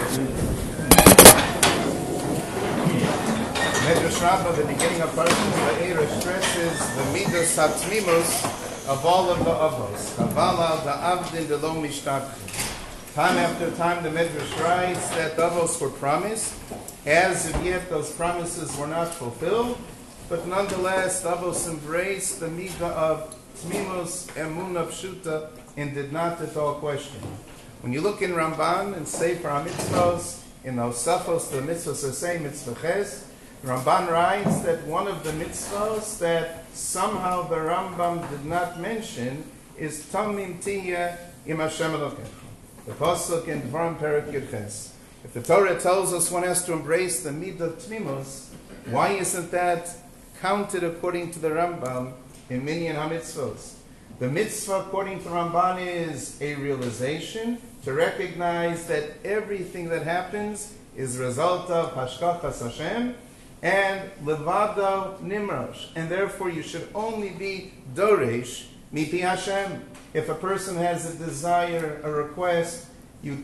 Medrash Rabbah, the beginning of Parashat Va'era, stresses the midos hatmimus of all of the avos. Havala, the avdin, the lo mishtakti. Time after time, the Medrash writes that the avos were promised. As of yet, those promises were not fulfilled, but nonetheless, the avos embraced the midah of tmimus, emunah pshuta, and did not at all question. When you look in Ramban and Sefer HaMitzvos, in those Safos, the mitzvahs are saying mitzvah ches, Ramban writes that one of the mitzvahs that somehow the Rambam did not mention is Tamim Tiyah Im Hashem Elokecha. The pasuk in Dvarim Perek Yud Ches. If the Torah tells us one has to embrace the midah of tmimus, why isn't that counted according to the Rambam in Minyan HaMitzvos? The mitzvah, according to Ramban, is a realization to recognize that everything that happens is a result of Hashkachas Hashem and Levado Nimrosh. And therefore you should only be Doresh Mipi Hashem. If a person has a desire, a request, you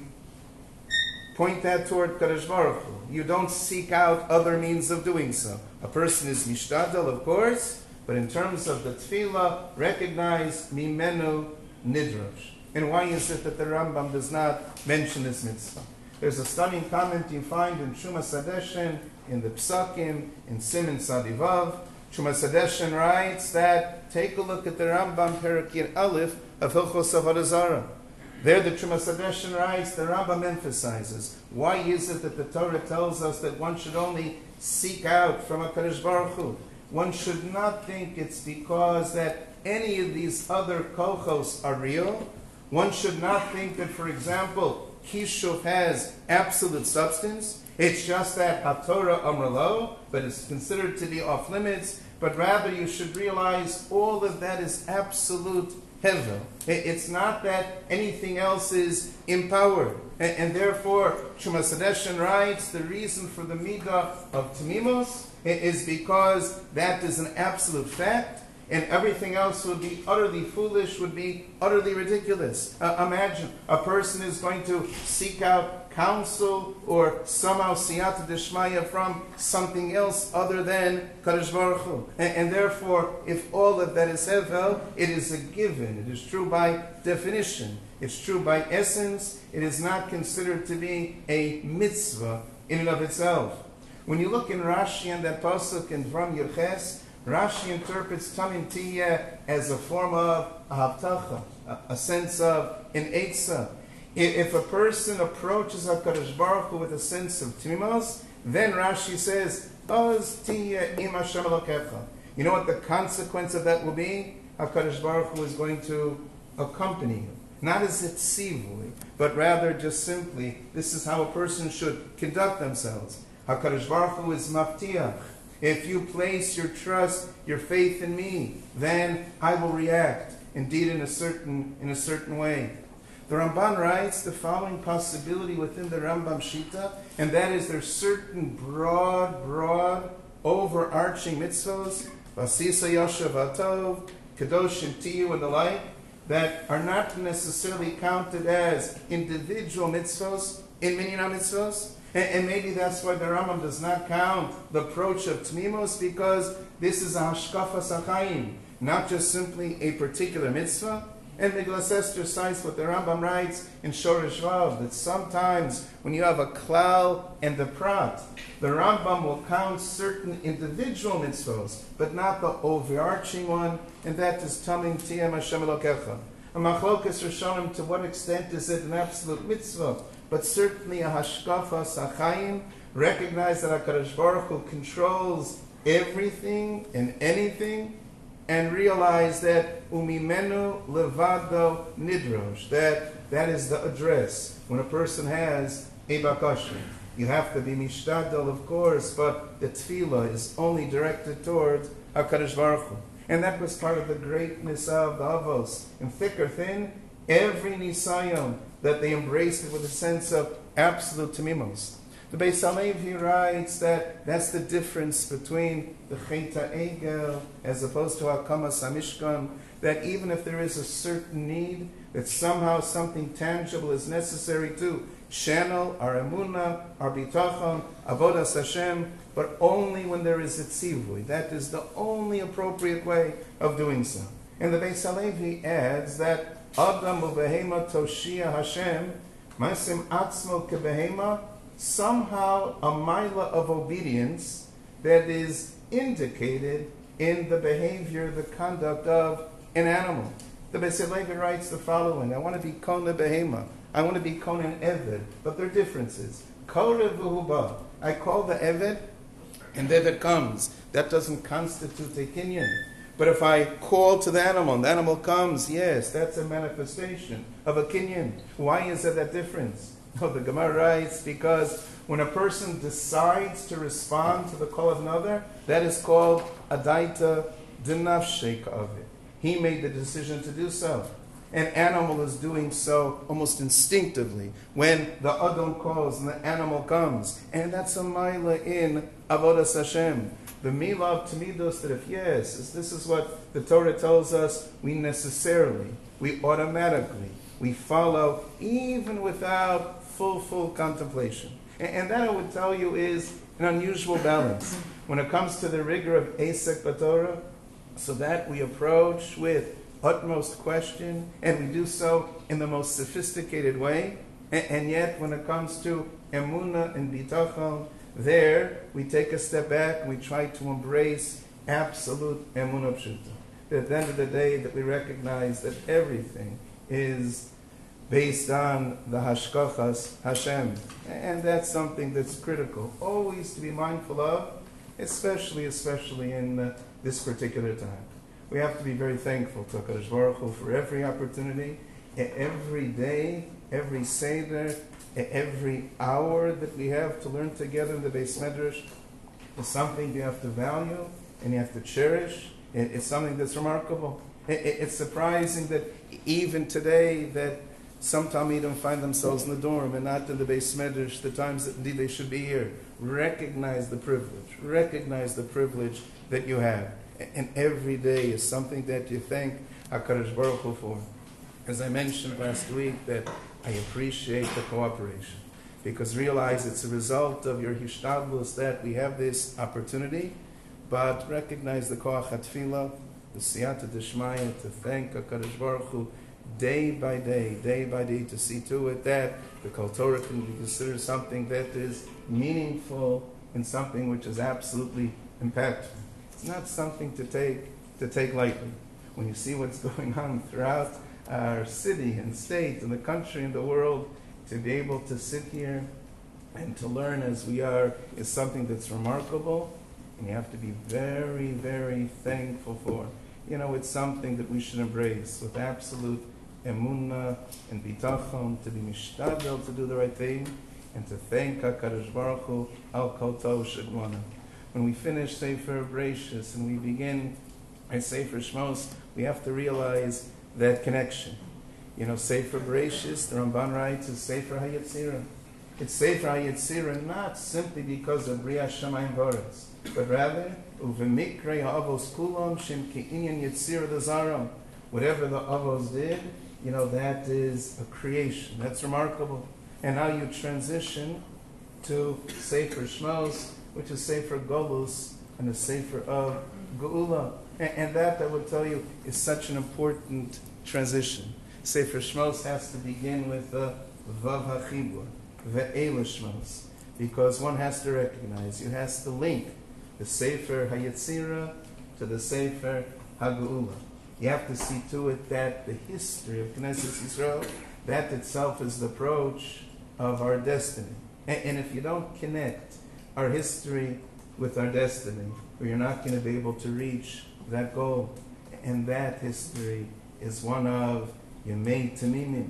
point that toward Kadosh Baruch Hu. You don't seek out other means of doing so. A person is Mishtadel, of course, but in terms of the tefillah, recognize Mimenu Nidrosh. And why is it that the Rambam does not mention this mitzvah? There's a stunning comment you find in Shumas Hadeshen, in the Psakim, in Siman Sadivav. Shumas Hadeshen writes that, take a look at the Rambam Perakir Aleph of Hilchos Avodah Zarah. There the Shumas Hadeshen writes, the Rambam emphasizes, why is it that the Torah tells us that one should only seek out from HaKadosh Baruch Hu? One should not think it's because that any of these other kochos are real. One should not think that, for example, Kishuv has absolute substance. It's just that HaTorah Amralo, but it's considered to be off limits. But rather you should realize all of that is absolute hevel. It's not that anything else is empowered. And therefore, Shumas Hadeshen writes, the reason for the midah of Tamimos is because that is an absolute fact, and everything else would be utterly foolish, would be utterly ridiculous. Imagine a person is going to seek out counsel or somehow siyata deshmaya from something else other than Kadosh Baruch Hu. And therefore, if all of that is hevel, it is a given. It is true by definition. It's true by essence. It is not considered to be a mitzvah in and of itself. When you look in Rashi and that pasuk in Dvarim Yud Ches, Rashi interprets Tamim Tiyah as a form of a haftacha, a sense of an eitzah. If a person approaches HaKadosh Baruch Hu with a sense of tmimos, then Rashi says, Oz Tiyah Im Hashem Elokecha. You know what the consequence of that will be? HaKadosh Baruch Hu is going to accompany you. Not as a tzivui, but rather just simply, this is how a person should conduct themselves. HaKadosh Baruch Hu is maftiach. If you place your trust, your faith in me, then I will react, indeed in a certain way. The Ramban writes the following possibility within the Rambam Shita, and that is there's certain broad, overarching mitzvos, Vasisa Yoshev Atov, Kedoshim Tiyu, and the like, that are not necessarily counted as individual mitzvos in Minyan HaMitzvos. And maybe that's why the Rambam does not count the approach of Tmimos, because this is a hashkafas hachayim, not just simply a particular mitzvah. And Megillas Esther cites what the Rambam writes in Shoresh Vav, that sometimes when you have a klal and a prat, the Rambam will count certain individual mitzvahs, but not the overarching one, and that is Tamim Tiyah Hashem Elokecha. A machlokas Rishonim, to what extent is it an absolute mitzvah? But certainly a hashkafas hachayim, recognize that HaKadosh Baruch Hu controls everything and anything, and realize that umimenu levado nidrosh, that is the address when a person has a bakasha. You have to be mishtadel, of course, but the tefillah is only directed towards HaKadosh Baruch Hu. And that was part of the greatness of the Avos. In thick or thin, every nisayon, that they embraced it with a sense of absolute tamimos. The Beis Halevi writes that that's the difference between the Cheta Egel as opposed to Hakamas HaMishkan, that even if there is a certain need, that somehow something tangible is necessary to channel our emunah, our bitachon, avodas Hashem, but only when there is a tzivui. That is the only appropriate way of doing so. And the Beis Halevi adds that Adam ubehema toshia Hashem, masim atzmo kebehema, somehow a mila of obedience that is indicated in the behavior, the conduct of an animal. The Beis Halevi writes the following: I want to be kona behema, I want to be kona an eved, but there are differences. Korev v'huba, I call the eved, and the eved comes. That doesn't constitute a kinyan. But if I call to the animal comes, yes, that's a manifestation of a kinyan. Why is there that difference? Oh, the Gemara writes, because when a person decides to respond to the call of another, that is called adaita dinafshek of it. He made the decision to do so. An animal is doing so almost instinctively when the Adam calls and the animal comes. And that's a mila in avodas Hashem. The milah of Tamidos, that if yes, this is what the Torah tells us, we automatically, we follow even without full contemplation. And that I would tell you is an unusual balance. When it comes to the rigor of Asek B'Torah, so that we approach with utmost question, and we do so in the most sophisticated way, and yet when it comes to Emunah and Bitachon, there we take a step back and we try to embrace absolute Emunah Pshuta. At the end of the day, that we recognize that everything is based on the Hashkachas Hashem. And that's something that's critical, always to be mindful of, especially in this particular time. We have to be very thankful to HaKadosh Baruch Hu for every opportunity, every day, every Seder, every hour that we have to learn together in the Beis Medrash is something you have to value and you have to cherish. It's something that's remarkable. It's surprising that even today that some Talmidim find themselves in the dorm and not in the Beis Medrash, the times that indeed they should be here. Recognize the privilege that you have. And every day is something that you thank HaKadosh Baruch Hu for. As I mentioned last week, that I appreciate the cooperation, because realize it's a result of your hishtadlus that we have this opportunity, but recognize the koach hatfilah, the siyata d'shmaya, to thank HaKadosh Baruch Hu day by day, to see to it that the Kol Torah can be considered something that is meaningful and something which is absolutely impactful. It's not something to take lightly. When you see what's going on throughout our city and state and the country and the world, to be able to sit here and to learn as we are is something that's remarkable, and you have to be very, very thankful for. It's something that we should embrace with absolute emunah and bitachon, to be mishtadel, to do the right thing, and to thank HaKadosh Baruch Hu al kol tov shegmana. When we finish Sefer Bereshis and we begin our Sefer Shmos, we have to realize that connection. Sefer Bereshis, the Ramban writes, is Sefer HaYetzirah. It's Sefer HaYetzirah not simply because of Bria Shamayim Boretz, but rather, Uvemikrei ha'avos kulam shem ke'inyan Yetzirah d'Zaram. Whatever the avos did, that is a creation. That's remarkable. And now you transition to Sefer Shmos, which is Sefer Golus and a Sefer of Geula. And that, I will tell you, is such an important transition. Sefer Shmos has to begin with the Vav HaChibur, Ve'ela Shmos, because one has to recognize, you has to link the Sefer HaYetzirah to the Sefer HaGeula. You have to see to it that the history of Knesset Yisrael, that itself is the approach of our destiny. And if you don't connect our history with our destiny, you're not going to be able to reach that goal. And that history is one of Yemei Tamimim.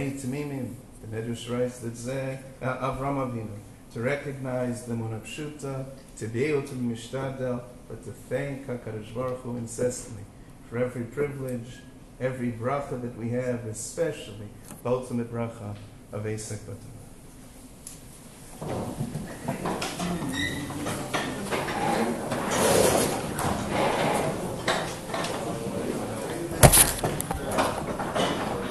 The Medrash writes that Avram Avinu, to recognize the Emunah Pshuta, to be able to be mishtadel, but to thank HaKadosh Baruch Hu incessantly for every privilege, every bracha that we have, especially the ultimate bracha of Asek B'Torah.